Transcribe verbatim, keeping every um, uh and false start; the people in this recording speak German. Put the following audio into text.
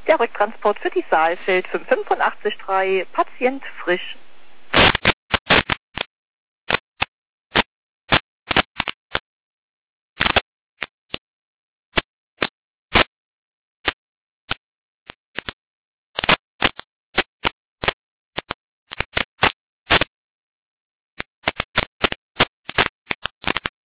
Der Rücktransport für die Saalfeld fünf fünf acht drei, Patient frisch.